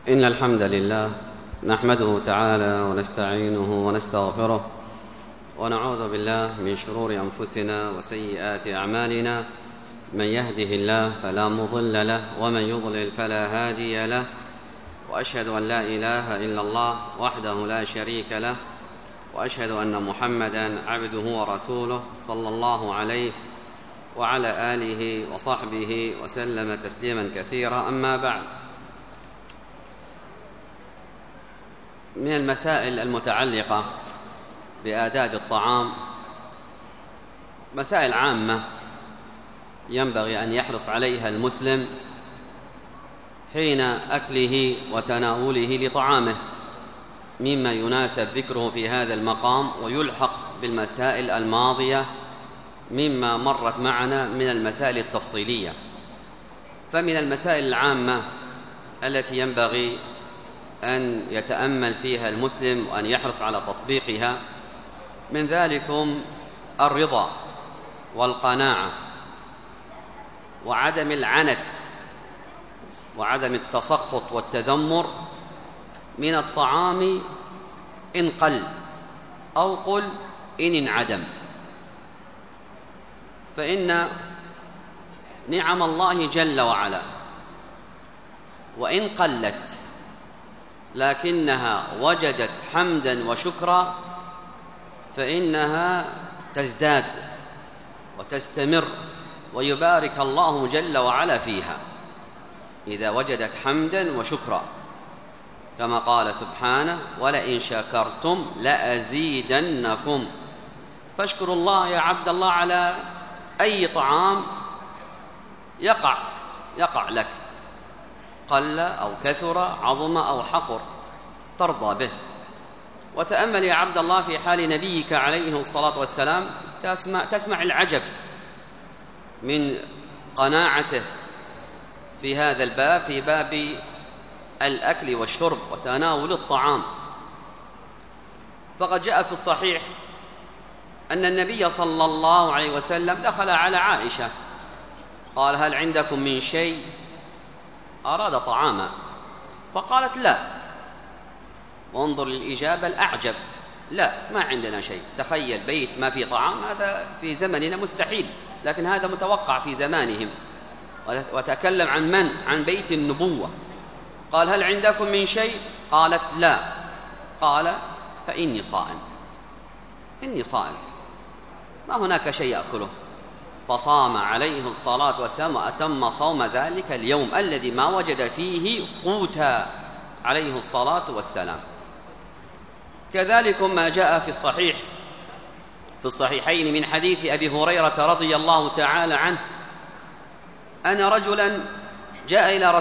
إن الحمد لله نحمده تعالى ونستعينه ونستغفره ونعوذ بالله من شرور أنفسنا وسيئات أعمالنا. من يهده الله فلا مضل له ومن يضلل فلا هادي له، وأشهد أن لا إله إلا الله وحده لا شريك له، وأشهد أن محمدًا عبده ورسوله صلى الله عليه وعلى آله وصحبه وسلم تسليمًا كثيرا. أما بعد، من المسائل المتعلقة بآداب الطعام مسائل عامة ينبغي أن يحرص عليها المسلم حين أكله وتناوله لطعامه، مما يناسب ذكره في هذا المقام ويلحق بالمسائل الماضية مما مرت معنا من المسائل التفصيلية. فمن المسائل العامة التي ينبغي أن يتأمل فيها المسلم وأن يحرص على تطبيقها من ذلكم الرضا والقناعة وعدم العنت وعدم التسخط والتذمر من الطعام إن قل، أو قل إن انعدم. فإن نعم الله جل وعلا وإن قلت لكنها وجدت حمدا وشكرا فإنها تزداد وتستمر، ويبارك الله جل وعلا فيها إذا وجدت حمدا وشكرا، كما قال سبحانه: ولئن شكرتم لأزيدنكم. فاشكروا الله يا عبد الله على أي طعام يقع لك، قل أو كثر، عظم أو حقر، ترضى به. وتأمل يا عبد الله في حال نبيك عليه الصلاة والسلام، تسمع العجب من قناعته في هذا الباب، في باب الأكل والشرب وتناول الطعام. فقد جاء في الصحيح أن النبي صلى الله عليه وسلم دخل على عائشة قال: هل عندكم من شيء؟ أراد طعاما فقالت: لا. وانظر للإجابة الأعجب: لا، ما عندنا شيء. تخيل بيت ما في طعام، هذا في زمننا مستحيل، لكن هذا متوقع في زمانهم. وتكلم عن من؟ عن بيت النبوة. قال: هل عندكم من شيء؟ قالت: لا. قال: فإني صائم، إني صائم، ما هناك شيء يأكله. فصام عليه الصلاة والسلام وأتم صوم ذلك اليوم الذي ما وجد فيه قوتا عليه الصلاة والسلام. كذلك ما جاء في الصحيحين من حديث أبي هريرة رضي الله تعالى عنه أن رجلا جاء إلى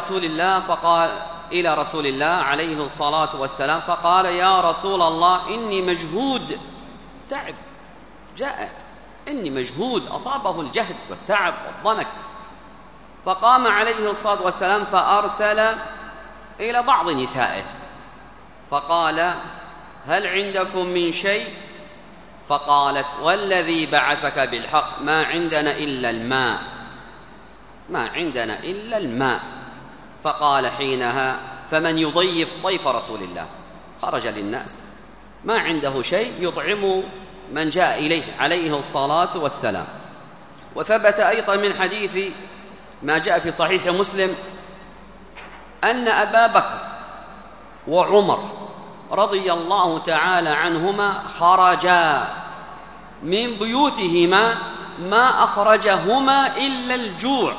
رسول الله عليه الصلاة والسلام فقال: يا رسول الله، إني مجهود، تعب، جاء، إني مجهود، أصابه الجهد والتعب والضنك. فقام عليه الصلاة والسلام فأرسل إلى بعض نسائه فقال: هل عندكم من شيء؟ فقالت: والذي بعثك بالحق ما عندنا إلا الماء، ما عندنا إلا الماء. فقال حينها: فمن يضيف ضيف رسول الله؟ خرج للناس ما عنده شيء يطعم من جاء إليه عليه الصلاة والسلام. وثبت أيضا من حديث ما جاء في صحيح مسلم أن أبا بكر وعمر رضي الله تعالى عنهما خرجا من بيوتهما ما أخرجهما إلا الجوع،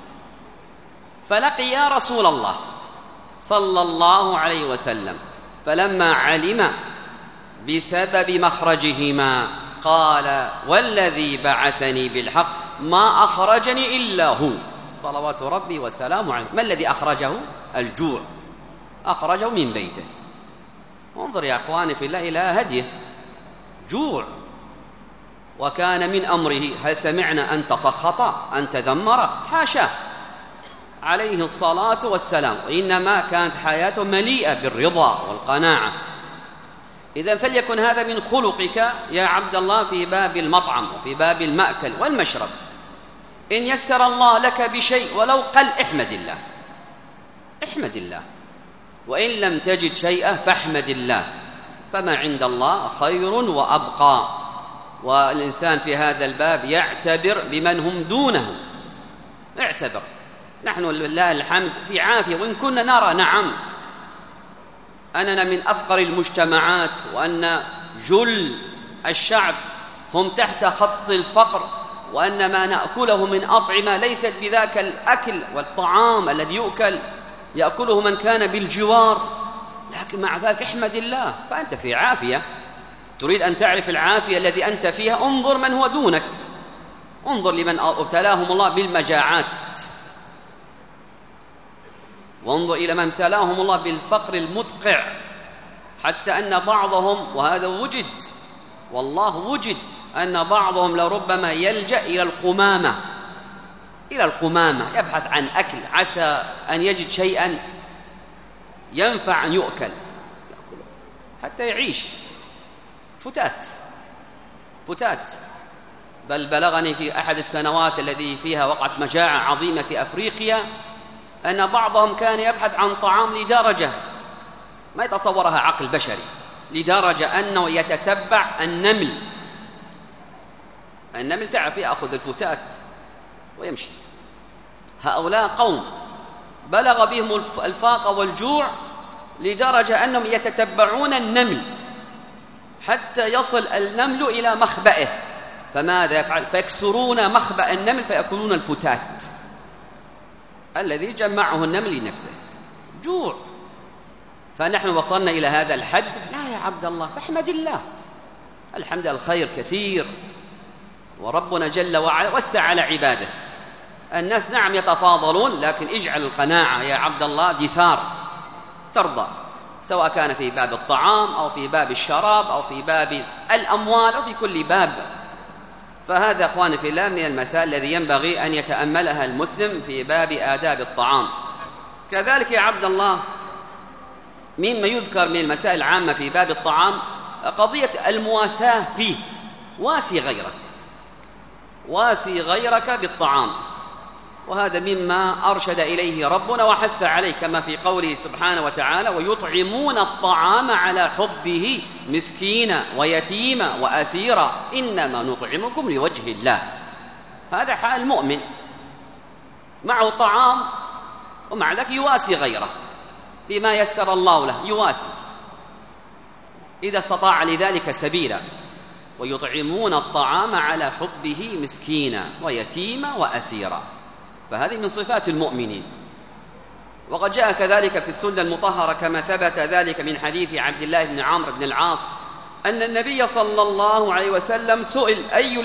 فلقيا رسول الله صلى الله عليه وسلم، فلما علم بسبب مخرجهما قال: والذي بعثني بالحق ما أخرجني إلا هو صلوات ربي وسلامه عليه. ما الذي أخرجه؟ الجوع، أخرجه من بيته. انظر يا أخواني في الله إلى هديه، جوع. وكان من أمره، هل سمعنا أن تسخط أن تذمر؟ حاشا عليه الصلاة والسلام، وإنما كانت حياته مليئة بالرضا والقناعة. إذن فليكن هذا من خلقك يا عبد الله في باب المطعم وفي باب المأكل والمشرب. إن يسر الله لك بشيء ولو قل، احمد الله، احمد الله. وإن لم تجد شيئا فاحمد الله، فما عند الله خير وأبقى. والإنسان في هذا الباب يعتبر بمن هم دونه، اعتبر. نحن لله الحمد في عافية، وإن كنا نرى نعم أننا من أفقر المجتمعات، وأن جل الشعب هم تحت خط الفقر، وأن ما نأكله من أطعمة ليست بذاك الأكل والطعام الذي يأكله من كان بالجوار، لكن مع ذلك احمد الله، فأنت في عافية. تريد أن تعرف العافية التي أنت فيها، انظر من هو دونك، انظر لمن ابتلاهم الله بالمجاعات، وانظر إلى من ابتلاهم الله بالفقر المدقع، حتى أن بعضهم، وهذا وجد والله وجد، أن بعضهم لربما يلجأ إلى القمامة يبحث عن أكل، عسى أن يجد شيئا ينفع أن يأكله حتى يعيش. فتات. بل بلغني في أحد السنوات الذي فيها وقعت مجاعة عظيمة في أفريقيا أن بعضهم كان يبحث عن طعام لدرجة ما يتصورها عقل بشري، لدرجة أنه يتتبع النمل تعرف يأخذ الفتات ويمشي. هؤلاء قوم بلغ بهم الفاقة والجوع لدرجة أنهم يتتبعون النمل حتى يصل النمل إلى مخبئه، فماذا يفعل؟ فيكسرون مخبأ النمل فيأكلون الفتات الذي جمعه النمل لنفسه. جوع. فنحن وصلنا إلى هذا الحد. لا يا عبد الله، فاحمد الله، الحمد لله الخير كثير، وربنا جل وعلا وسع على عباده. الناس نعم يتفاضلون، لكن اجعل القناعة يا عبد الله دثار ترضى، سواء كان في باب الطعام أو في باب الشراب أو في باب الأموال أو في كل باب. فهذا أخواني في الله من المسائل الذي ينبغي أن يتأملها المسلم في باب آداب الطعام. كذلك يا عبد الله مما يذكر من المسائل العامة في باب الطعام قضية المواساة فيه. واسي غيرك بالطعام، وهذا مما أرشد إليه ربنا وحث عليه، كما في قوله سبحانه وتعالى: ويطعمون الطعام على حبه مسكينا ويتيما وأسيرا إنما نطعمكم لوجه الله. هذا حال المؤمن، معه طعام ومع ذلك يواسي غيره بما يسر الله له، يواسي إذا استطاع لذلك سبيلا. ويطعمون الطعام على حبه مسكينا ويتيما وأسيرا، فهذه من صفات المؤمنين. وقد جاء كذلك في السنة المطهرة كما ثبت ذلك من حديث عبد الله بن عمرو بن العاص أن النبي صلى الله عليه وسلم سئل: أي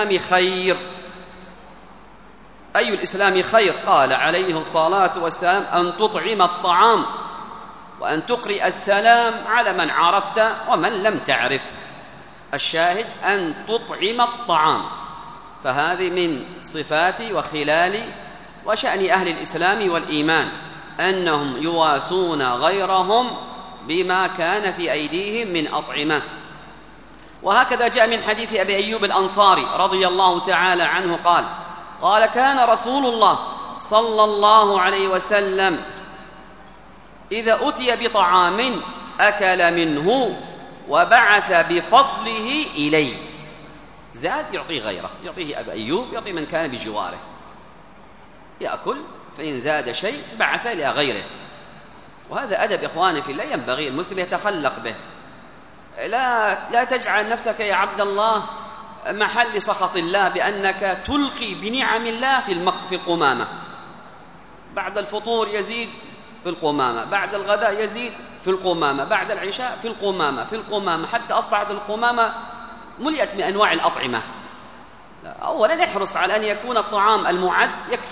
الإسلام خير؟ قال عليه الصلاة والسلام: أن تطعم الطعام وأن تقرئ السلام على من عرفت ومن لم تعرف. الشاهد أن تطعم الطعام، فهذه من صفات وخلال وشأن أهل الإسلام والإيمان أنهم يواسون غيرهم بما كان في أيديهم من أطعمة. وهكذا جاء من حديث أبي أيوب الأنصاري رضي الله تعالى عنه قال: كان رسول الله صلى الله عليه وسلم إذا أتي بطعام أكل منه وبعث بفضله إليه. زاد يعطيه غيره، يعطيه أبي أيوب، يعطي من كان بجواره، يأكل، فإن زاد شيء بعث إلى غيره. وهذا أدب إخواني في الله ينبغي المسلم يتخلق به. لا تجعل نفسك يا عبد الله محل سخط الله بأنك تلقي بنعم الله في القمامة. بعد الفطور يزيد في القمامة، بعد الغداء يزيد في القمامة، بعد العشاء في القمامة، حتى أصبحت القمامة ملئت من أنواع الأطعمة. أولا احرص على أن يكون الطعام المعد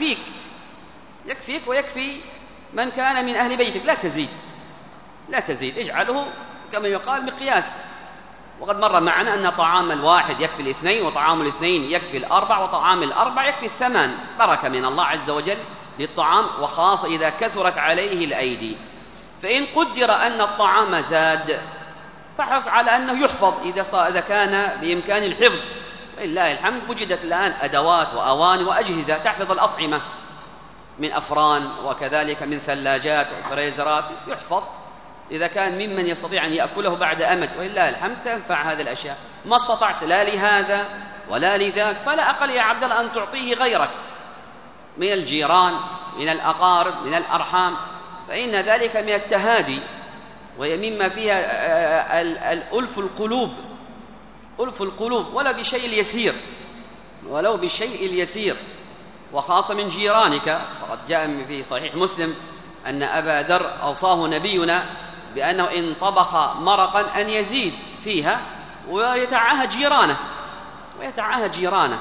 يكفيك ويكفي من كان من أهل بيتك، لا تزيد، اجعله كما يقال مقياس. وقد مر معنا أن طعام الواحد يكفي الاثنين، وطعام الاثنين يكفي الأربع، وطعام الأربع يكفي الثمان. بركة من الله عز وجل للطعام، وخاصة إذا كثرت عليه الأيدي. فإن قدر أن الطعام زاد فحرص على أنه يحفظ إذا كان بإمكان الحفظ. لله الحمد وجدت الآن أدوات وأواني وأجهزة تحفظ الأطعمة من أفران وكذلك من ثلاجات وفريزرات يحفظ إذا كان ممن يستطيع أن يأكله بعد أمد، ولله الحمد تنفع هذه الأشياء. ما استطعت لا لهذا ولا لذاك فلا أقل يا عبد الله أن تعطيه غيرك من الجيران، من الأقارب، من الأرحام، فإن ذلك من التهادي، وهي مما فيها الألف القلوب، ألف القلوب ولو بالشيء اليسير، ولو بالشيء اليسير، وخاصة من جيرانك. فقد جاء في صحيح مسلم أن أبا ذر أوصاه نبينا بأنه إن طبخ مرقا أن يزيد فيها ويتعاهد جيرانه.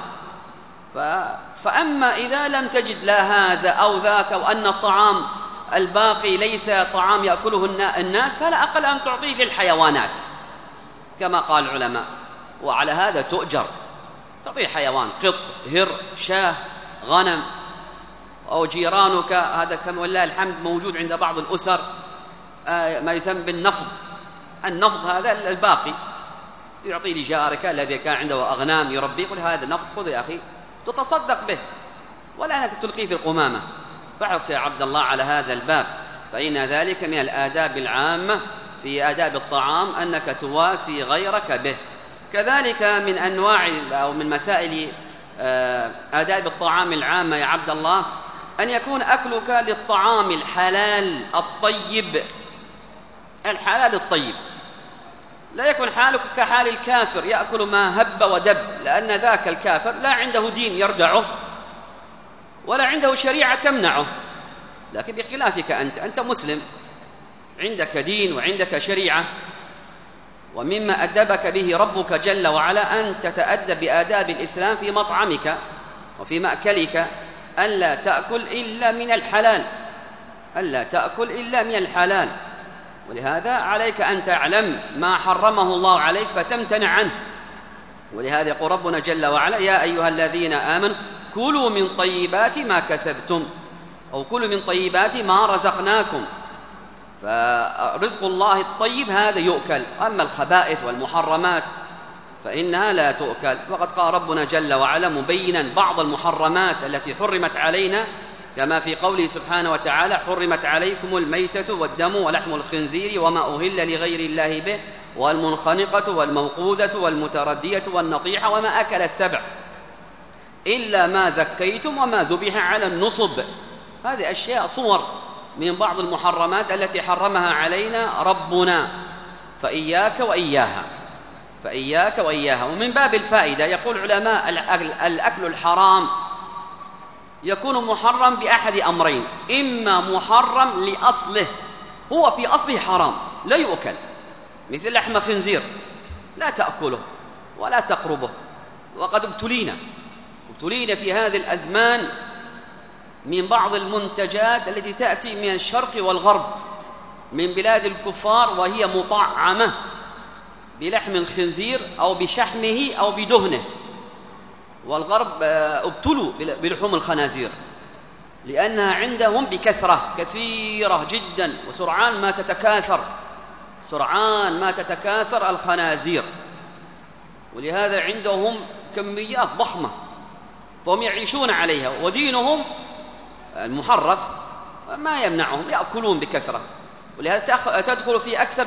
فأما إذا لم تجد لا هذا أو ذاك وأن الطعام الباقي ليس طعام يأكله الناس، فلا أقل أن تعطيه للحيوانات كما قال العلماء، وعلى هذا تؤجر. تعطيه حيوان، قط، هر، شاه، غنم، أو جيرانك. هذا كما ولله الحمد موجود عند بعض الأسر ما يسمى بالنفض. النفض هذا الباقي تعطيه لجارك الذي كان عنده أغنام يربيه، يقول هذا نفض خذ يا أخي تتصدق به، ولا أنك تلقيه في القمامة. فاحرص يا عبد الله على هذا الباب، فإن ذلك من الآداب العامة في آداب الطعام أنك تواسي غيرك به. كذلك من أنواع أو من مسائل آداب الطعام العامة يا عبد الله أن يكون أكلك للطعام الحلال الطيب. الحلال الطيب، لا يكون حالك كحال الكافر يأكل ما هب ودب، لأن ذاك الكافر لا عنده دين يردعه ولا عنده شريعة تمنعه. لكن بخلافك أنت مسلم، عندك دين وعندك شريعة، ومما أدبك به ربك جل وعلا أن تتأدب بآداب الإسلام في مطعمك وفي مأكلك، ألا تأكل إلا من الحلال، ألا تأكل إلا من الحلال. ولهذا عليك أن تعلم ما حرمه الله عليك فتمتنع عنه. ولهذا يقول ربنا جل وعلا يا أيها الذين آمنوا كلوا من طيبات ما كسبتم، أو كلوا من طيبات ما رزقناكم. فرزق الله الطيب هذا يؤكل، أما الخبائث والمحرمات فإنها لا تؤكل. وقد قال ربنا جل وعلا مبينا بعض المحرمات التي حرمت علينا، كما في قوله سبحانه وتعالى حرمت عليكم الميتة والدم ولحم الخنزير وما أهل لغير الله به والمنخنقة والموقوذة والمتردية والنطيحة وما أكل السبع إلا ما ذكيتم وما ذبح على النصب. هذه أشياء صور من بعض المحرمات التي حرمها علينا ربنا، فإياك وإياها، فإياك وإياها. ومن باب الفائدة يقول العلماء الأكل الحرام يكون محرم بأحد أمرين: إما محرم لأصله، هو في أصله حرام لا يؤكل، مثل لحم خنزير لا تأكله ولا تقربه. وقد ابتلينا في هذه الأزمان من بعض المنتجات التي تأتي من الشرق والغرب من بلاد الكفار، وهي مطعمة بلحم الخنزير أو بشحمه أو بدهنه. والغرب ابتلوا بلحوم الخنازير لأنها عندهم بكثرة كثيرة جدا، وسرعان ما تتكاثر الخنازير، ولهذا عندهم كميات ضخمة، فهم يعيشون عليها، ودينهم المحرف ما يمنعهم، يأكلون بكثرة. ولهذا تدخل في أكثر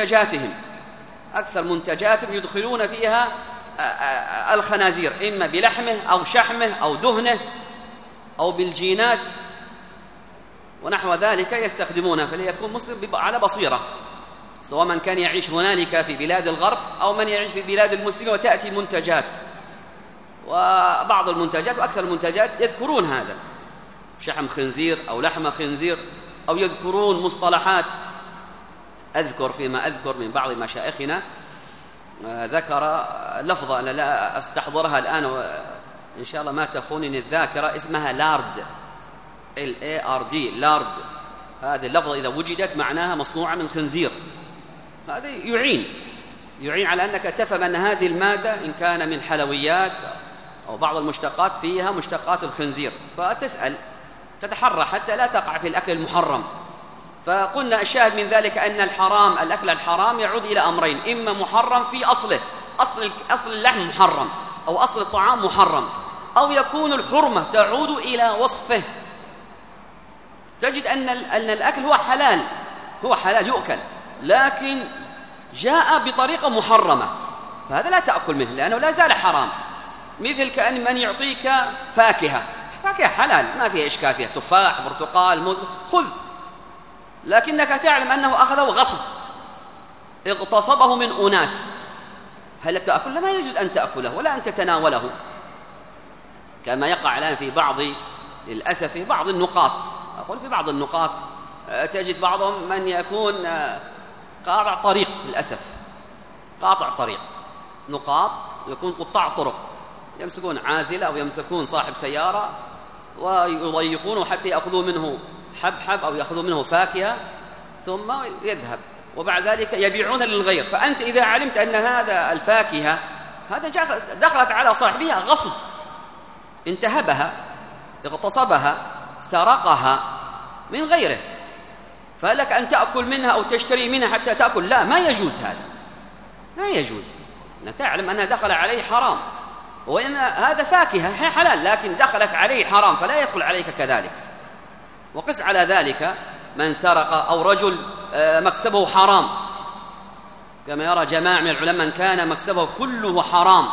منتجاتهم يدخلون فيها الخنازير، إما بلحمه أو شحمه أو دهنه أو بالجينات ونحو ذلك يستخدمونها. فليكون مسلم على بصيرة، سواء من كان يعيش هنالك في بلاد الغرب أو من يعيش في بلاد المسلمين، وتأتي منتجات، وبعض المنتجات وأكثر المنتجات يذكرون هذا شحم خنزير أو لحم خنزير، أو يذكرون مصطلحات. أذكر فيما أذكر من بعض مشايخنا ذكر لفظة أنا لا أستحضرها الآن وإن شاء الله ما تخونني الذاكرة، اسمها لارد، LARD، لارد. هذه اللفظة إذا وجدت معناها مصنوعة من خنزير. هذا يعين على أنك تفهم أن هذه المادة إن كان من حلويات أو بعض المشتقات فيها مشتقات الخنزير، فتسأل تتحرى حتى لا تقع في الأكل المحرم. فقلنا الشاهد من ذلك أن الأكل الحرام يعود إلى أمرين: إما محرم في أصله، أصل اللحم محرم أو أصل الطعام محرم، أو يكون الحرمة تعود إلى وصفه، تجد أن الأكل هو حلال يؤكل، لكن جاء بطريقة محرمة، فهذا لا تأكل منه لأنه لا زال حرام. مثل كأن من يعطيك فاكهة حلال ما فيها إشكال فيها، تفاح، برتقال، موز، خذ، لكنك تعلم أنه أخذه غصب، اغتصبه من أناس، هل تأكل؟ ما يجوز أن تأكله ولا أن تتناوله، كما يقع الآن في للأسف في بعض النقاط. أقول في بعض النقاط تجد بعضهم من يكون قاطع طريق، للأسف قاطع طريق، نقاط يكون قطاع طرق، يمسكون عازلة أو يمسكون صاحب سيارة ويضيقونه حتى يأخذوا منه حب أو يأخذوا منه فاكهة ثم يذهب، وبعد ذلك يبيعون للغير. فأنت إذا علمت أن هذا الفاكهة هذا دخلت على صاحبها غصب، انتهبها، اغتصبها، سرقها من غيره، فلك أن تأكل منها أو تشتري منها حتى تأكل؟ لا، ما يجوز، هذا ما يجوز، أنك تعلم أنها دخل عليه حرام، وإن هذا فاكهة حلال لكن دخلت عليه حرام، فلا يدخل عليك كذلك. وقس على ذلك من سرق أو رجل مكسبه حرام، كما يرى جماعة من العلماء من كان مكسبه كله حرام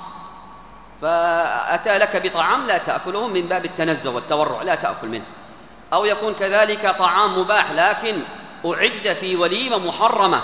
فأتى لك بطعام لا تأكله من باب التنزه والتورع، لا تأكل منه. أو يكون كذلك طعام مباح لكن أعد في وليمة محرمة،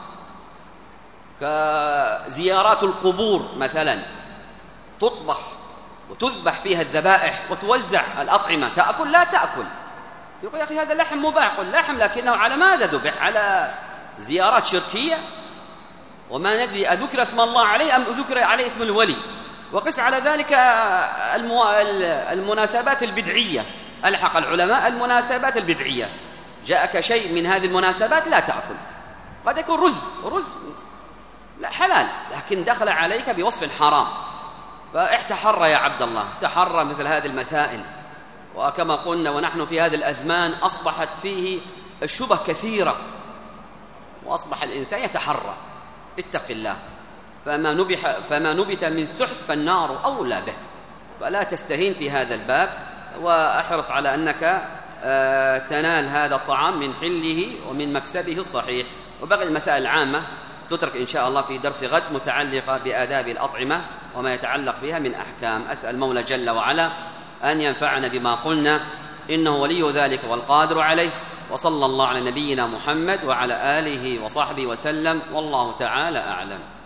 كزيارات القبور مثلا، تطبخ وتذبح فيها الذبائح وتوزع الأطعمة، تأكل؟ لا تأكل. يقول يا أخي هذا لحم مباح، قل لحم لكنه على ماذا ذبح؟ على زيارات شركية وما ندري أذكر اسم الله عليه أم ذكر عليه اسم الولي. وقس على ذلك المناسبات البدعية، ألحق العلماء المناسبات البدعية، جاءك شيء من هذه المناسبات لا تأكل، قد يكون رز لا حلال لكن دخل عليك بوصف حرام، فاحتحر يا عبد الله، تحرى مثل هذه المسائل. وكما قلنا ونحن في هذه الأزمان أصبحت فيه الشبه كثيرة، وأصبح الإنسان يتحرى، اتق الله، فما نبت من سحت فالنار أولى به، فلا تستهين في هذا الباب، وأحرص على أنك تنال هذا الطعام من حله ومن مكسبه الصحيح. وبقي المسائل العامة تترك إن شاء الله في درس غد متعلقة بآداب الأطعمة وما يتعلق بها من أحكام. أسأل المولى جل وعلا أن ينفعنا بما قلنا، إنه ولي ذلك والقادر عليه. وصلى الله على نبينا محمد وعلى آله وصحبه وسلم، والله تعالى أعلم.